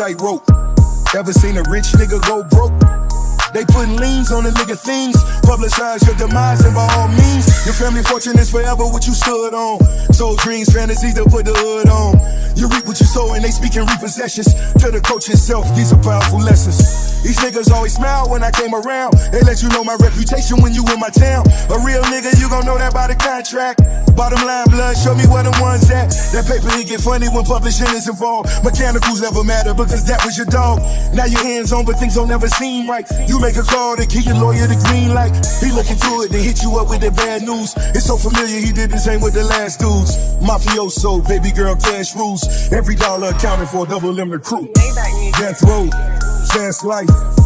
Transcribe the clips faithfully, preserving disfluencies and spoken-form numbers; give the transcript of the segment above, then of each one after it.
tightrope. Ever seen a rich nigga go broke? They putting liens on the nigga things. Publicize your demise and by all means. Your family fortune is forever what you stood on. Soul dreams, fantasies that put the hood on. You reap what you sow and they speaking repossessions. To the coach himself, these are powerful lessons. These niggas always smile when I came around. They let you know my reputation when you in my town. A real nigga, you gon' know that by the contract. Bottom line, blood, show me where the ones at. That paper, it get funny when publishing is involved. Mechanicals never matter because that was your dog. Now your hands on, but things don't never seem right. You make a call to give your lawyer the green light. He looking to it, then hit you up with the bad news. It's so familiar, he did the same with the last dudes. Mafioso, baby girl, cash rules. Every dollar accounted for, double them the crew. Death row, fast life.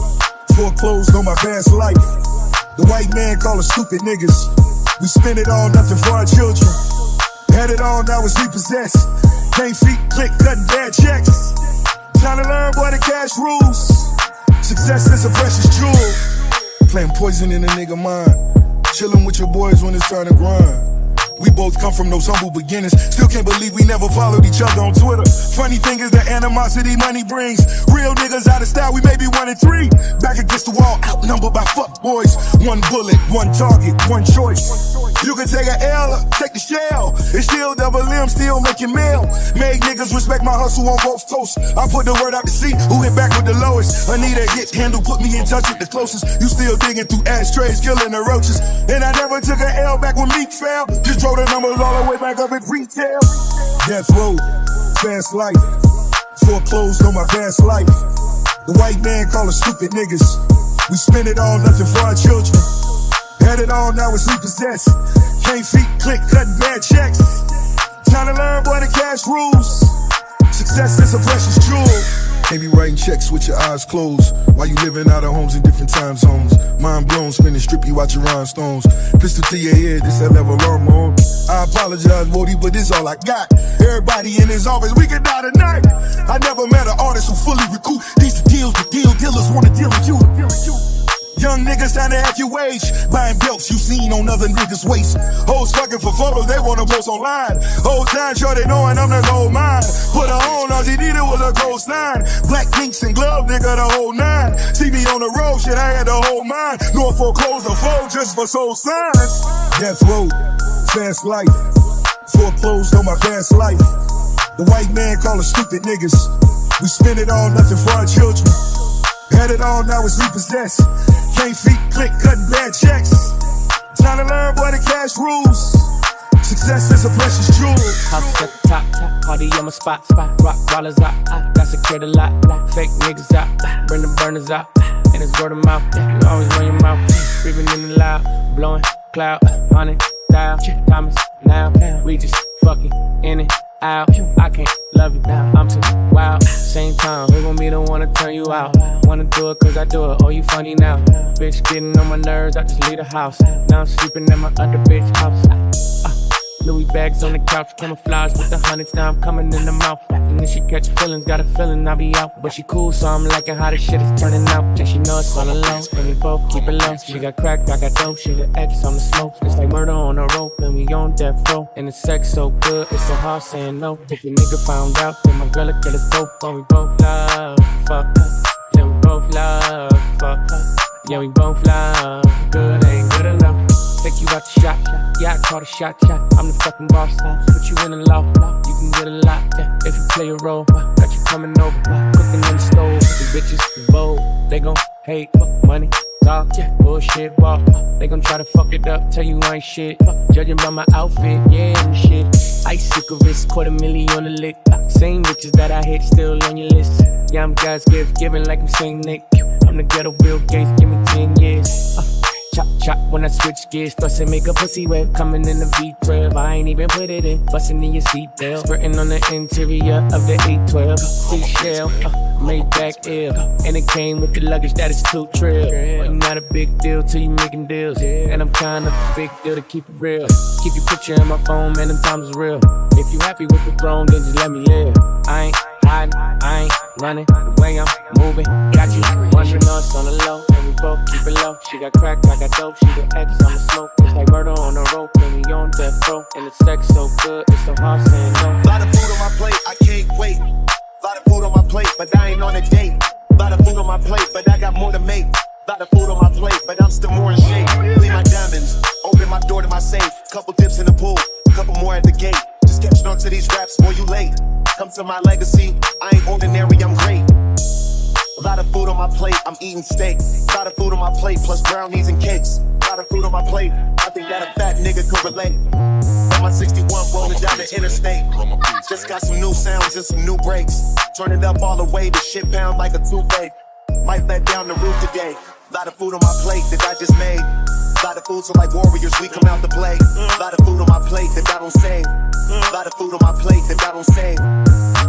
Foreclosed on my past life. The white man call us stupid niggas. We spend it all, nothing for our children. Had it all, now it's repossessed. Can't feet, click, cutting bad checks. Trying to learn boy the cash rules. Success is a precious jewel. Playing poison in a nigga mind. Chilling with your boys when it's time to grind. We both come from those humble beginnings. Still can't believe we never followed each other on Twitter. Funny thing is the animosity money brings. Real niggas out of style, we may be one and three. Back against the wall, outnumbered by fuck boys. One bullet, one target, one choice. You can take a L or take the shell. It's still double M, still making mail. Make niggas respect my hustle on both coasts. I put the word out to see who hit back with the lowest. Anita hit handle, put me in touch with the closest. You still digging through ashtrays, killing the roaches. And I never took an L back when Meek fell. Just drove the numbers all the way back up at retail. Death row, fast life. Foreclosed on my past life. The white man call us stupid niggas. We spend it all, nothing for our children. Had it all, now it's repossessed. Can't feet, click, cutting bad checks. Time to learn boy the cash rules. Success is a precious jewel. Can't be writing checks with your eyes closed while you living out of homes in different time zones. Mind blown, spinning strip you out your rhinestones. Pistol to your head, this that level I'm on. I apologize, Wody, but this all I got. Everybody in his office, we can die tonight. I never met an artist who fully recoup. These the deals, the deal dealers wanna deal with you. Young niggas trying to act your wage, buying belts you seen on other niggas' waist. Hoes fucking for photos, they wanna post online. Whole time sure they knowing I'm the gold mine. Put her on, all she needed was a gold sign. Black links and glove, nigga, the whole nine. See me on the road, shit, I had the whole mind. North foreclosed the fold just for soul signs. Death row, fast life. Foreclosed on my past life. The white man call us stupid niggas. We spend it all, nothing for our children. Had it all, now it's repossessed. Can't feet, click, cutting bad checks. Time to learn boy the cash rules. Success is a precious jewel. House at the top, top, party on my spot, spot. Rock rollers out, got secured a lot. Fake niggas out, bring the burners out. And it's word of mouth, you always run your mouth. Breathing in the loud, blowing cloud, honey, dial, Thomas, now. We just fucking in it, out. I can't love you now, I'm too wild. Same time, who gon' be the one to turn you out? Wanna do it cause I do it, oh you funny now. Bitch getting on my nerves, I just leave the house. Now I'm sleeping at my other bitch house. uh, Louis bags on the couch, camouflage with the hundreds. Now I'm coming in the mouth. And then she catch feelings, got a feeling I'll be out. But she cool, so I'm liking how the shit is turning out. And she know it's all alone, and we both keep it low. She got crack, I got dope, she the X on the smoke. It's like murder on a rope, and we on death row. And the sex so good, it's so hard saying no. If your nigga found out, then my girl would get us both. But we both love, fuck. Yeah, we both love, fuck. Yeah, we both love, good ain't good enough. Take you out the shot, yeah, I caught a shot, shot. I'm the fucking boss, put you in the law. You can get a lot, yeah, if you play a role. Got you coming over, cooking on the stove. The bitches bold, they gon' hate, money, talk, bullshit, walk. They gon' try to fuck it up, tell you I ain't shit. Judging by my outfit, yeah, and shit. Ice cigarettes, quarter million on the lick. Same bitches that I hit, still on your list. Yeah, I'm God's gift, giving like I'm Saint Nick. I'm the ghetto Bill Gates, give me ten years. Uh. Chop, chop, when I switch gears, bustin' make a pussy wet. Coming in the V twelve, I ain't even put it in. Bustin' in your seatbelt, squirtin' on the interior of the eight twelve. Seashell, uh, made back ill. And it came with the luggage that is too trill. But not a big deal till you making deals. And I'm kind of a big deal to keep it real. Keep your picture in my phone, man, them times is real. If you happy with the throne, then just let me live. I ain't hiding, I ain't running. The way I'm moving, got you wondering us on the low. Both keep it low. She got crack, I got dope. She the X on the smoke. It's like murder on the rope, and we on death row. And the sex so good, it's so hard saying no. Lot of food on my plate, I can't wait. Lot Lot of food on my plate, but I ain't on a date. Lot of food on my plate, but I got more to make. Lot of food on my plate, but I'm still more in shape. Clean my diamonds, open my door to my safe. Couple dips in the pool, couple more at the gate. Just catching on to these raps, boy, you late. Come to my legacy, I ain't ordinary, I'm great. A lot of food on my plate, I'm eating steak. A lot of food on my plate, plus brownies and cakes. A lot of food on my plate, I think that a fat nigga could relate. Got my sixty-one rolling down the interstate. Just got some new sounds and some new breaks. Turn it up all the way, the shit pound like a toupee. Might let down the roof today. A lot of food on my plate that I just made. A lot of food, so like warriors, we come out to play. A lot of food on my plate that I don't save. A lot of food on my plate that I don't save.